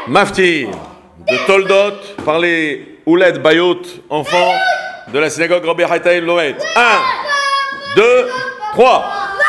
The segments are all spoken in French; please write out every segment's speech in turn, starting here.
Mafti de Toldot par les Ouled Bayot, enfants de la synagogue Rabbi Haïtaïm Loet. 1, 2, 3.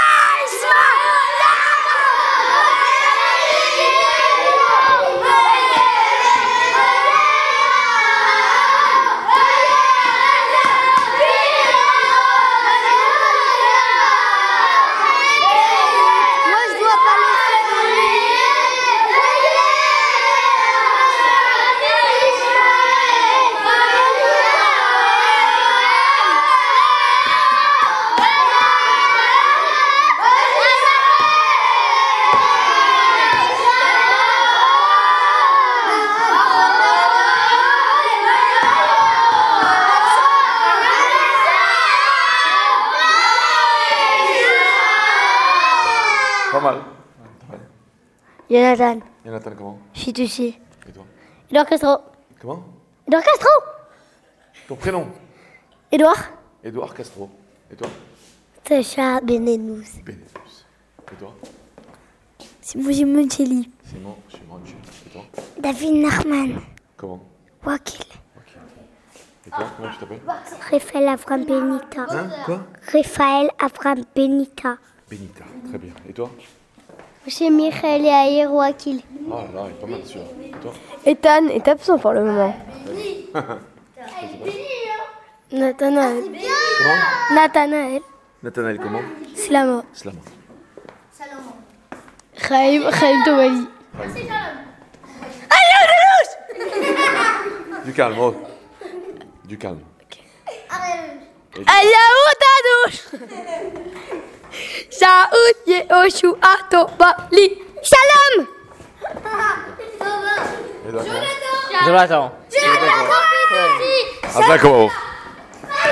Pas mal. Jonathan. Jonathan, comment? Chituchi. Et toi? Edouard Castro. Comment? Edouard Castro. Ton prénom? Edouard. Édouard Castro. Et toi? Sacha Benenous. Benedus. Et toi? Simon Gimoncelli. Simon Chimanchi. Et toi? David Nachman. Comment? Wakil. Ok. Et toi, comment tu t'appelles? Raphaël Avram Benita. Hein? Quoi? Raphaël Avram Benita. Benita. Très bien. Et toi? Chez Michael et Aïr Wakil. Oh là là, il est pas mal celui-là. Et toi? Ethan est absent pour le moment. Nathanaël. Comment? Nathanaël. Nathanaël, comment? Slama. Slama. Khaïm Tawali. Du calme, oh. Du calme. Ayahu Tadouche. Shaout Yehoshu Atobali. Shalom. Et toi, comment? Jonathan. Ah, d'accord.